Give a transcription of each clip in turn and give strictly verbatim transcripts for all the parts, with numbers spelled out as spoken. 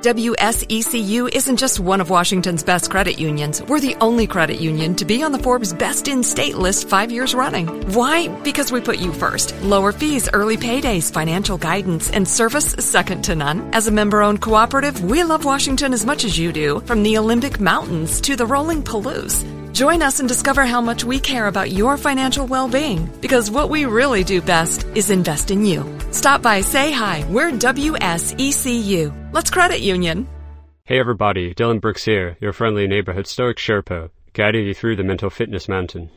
W S E C U isn't just one of Washington's best credit unions. We're the only credit union to be on the Forbes Best in State list five years running. Why? Because we put you first. Lower fees, early paydays, financial guidance, and service second to none. As a member-owned cooperative, we love Washington as much as you do, from the Olympic Mountains to the rolling Palouse. Join us and discover how much we care about your financial well-being, because what we really do best is invest in you. Stop by, say hi. We're W S E C U. Let's credit union. Hey everybody, Dylan Brooks here, your friendly neighborhood Stoic Sherpa, guiding you through the mental fitness mountain.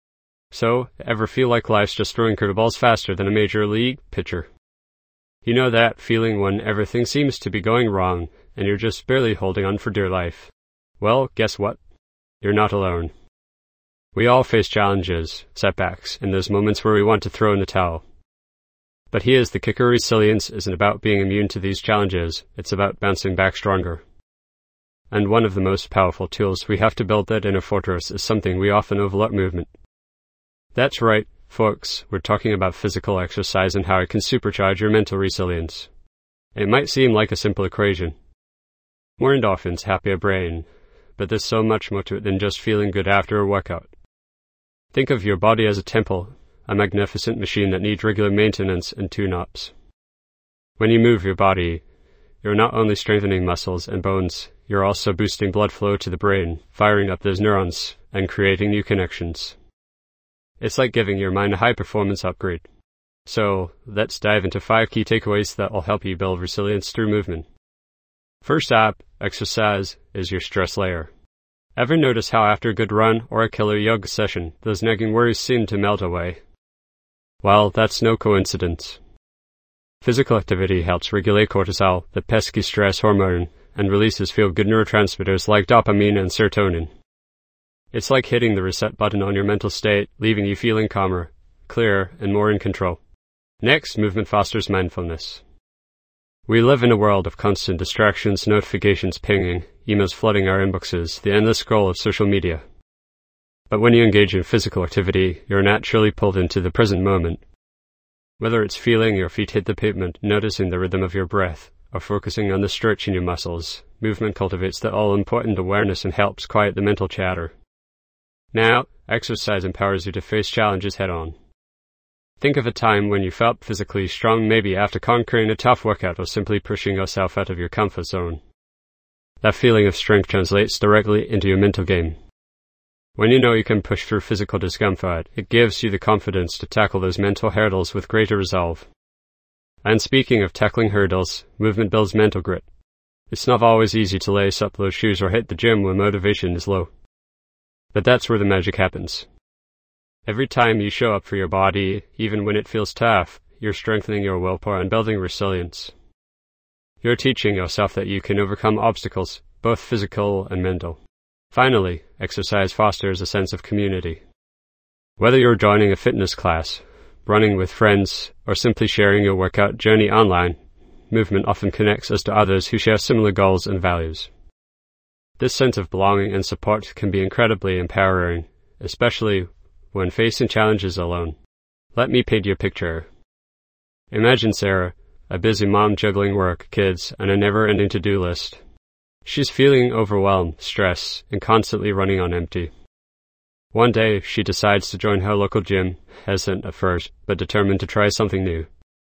So, ever feel like life's just throwing curveballs faster than a major league pitcher? You know that feeling when everything seems to be going wrong, and you're just barely holding on for dear life? Well, guess what? You're not alone. We all face challenges, setbacks, and those moments where we want to throw in the towel. But here's the kicker: resilience isn't about being immune to these challenges, it's about bouncing back stronger. And one of the most powerful tools we have to build that inner fortress is something we often overlook: movement. That's right, folks, we're talking about physical exercise and how it can supercharge your mental resilience. It might seem like a simple equation. More endorphins, happier brain. But there's so much more to it than just feeling good after a workout. Think of your body as a temple, a magnificent machine that needs regular maintenance and tune-ups. When you move your body, you're not only strengthening muscles and bones, you're also boosting blood flow to the brain, firing up those neurons, and creating new connections. It's like giving your mind a high-performance upgrade. So, let's dive into five key takeaways that will help you build resilience through movement. First up, exercise is your stress layer. Ever notice how after a good run or a killer yoga session, those nagging worries seem to melt away? Well, that's no coincidence. Physical activity helps regulate cortisol, the pesky stress hormone, and releases feel-good neurotransmitters like dopamine and serotonin. It's like hitting the reset button on your mental state, leaving you feeling calmer, clearer, and more in control. Next, movement fosters mindfulness. We live in a world of constant distractions, notifications pinging, emails flooding our inboxes, the endless scroll of social media. But when you engage in physical activity, you're naturally pulled into the present moment. Whether it's feeling your feet hit the pavement, noticing the rhythm of your breath, or focusing on the stretch in your muscles, movement cultivates the all-important awareness and helps quiet the mental chatter. Now, exercise empowers you to face challenges head-on. Think of a time when you felt physically strong, maybe after conquering a tough workout or simply pushing yourself out of your comfort zone. That feeling of strength translates directly into your mental game. When you know you can push through physical discomfort, it gives you the confidence to tackle those mental hurdles with greater resolve. And speaking of tackling hurdles, movement builds mental grit. It's not always easy to lace up those shoes or hit the gym when motivation is low. But that's where the magic happens. Every time you show up for your body, even when it feels tough, you're strengthening your willpower and building resilience. You're teaching yourself that you can overcome obstacles, both physical and mental. Finally, exercise fosters a sense of community. Whether you're joining a fitness class, running with friends, or simply sharing your workout journey online, movement often connects us to others who share similar goals and values. This sense of belonging and support can be incredibly empowering, especially when facing challenges alone. Let me paint you a picture. Imagine Sarah, a busy mom juggling work, kids, and a never-ending to-do list. She's feeling overwhelmed, stressed, and constantly running on empty. One day, she decides to join her local gym, hesitant at first, but determined to try something new.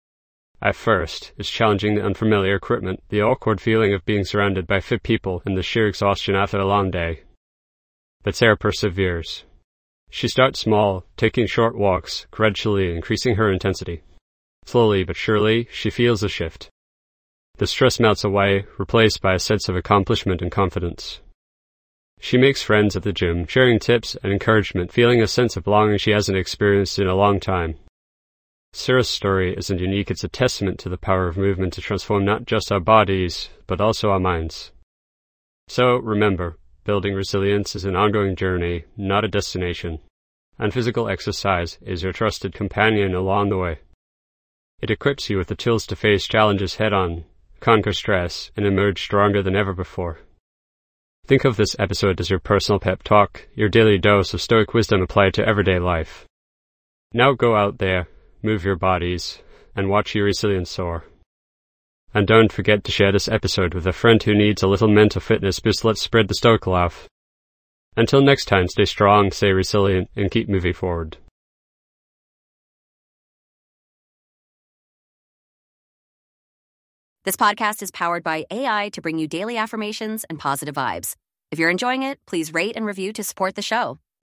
At first, it's challenging the unfamiliar equipment, the awkward feeling of being surrounded by fit people, and the sheer exhaustion after a long day. But Sarah perseveres. She starts small, taking short walks, gradually increasing her intensity. Slowly but surely, she feels a shift. The stress melts away, replaced by a sense of accomplishment and confidence. She makes friends at the gym, sharing tips and encouragement, feeling a sense of belonging she hasn't experienced in a long time. Sarah's story isn't unique, it's a testament to the power of movement to transform not just our bodies, but also our minds. So, remember, building resilience is an ongoing journey, not a destination, and physical exercise is your trusted companion along the way. It equips you with the tools to face challenges head-on, conquer stress, and emerge stronger than ever before. Think of this episode as your personal pep talk, your daily dose of stoic wisdom applied to everyday life. Now go out there, move your bodies, and watch your resilience soar. And don't forget to share this episode with a friend who needs a little mental fitness boost. Let's spread the Stoic laugh. Until next time, stay strong, stay resilient, and keep moving forward. This podcast is powered by A I to bring you daily affirmations and positive vibes. If you're enjoying it, please rate and review to support the show.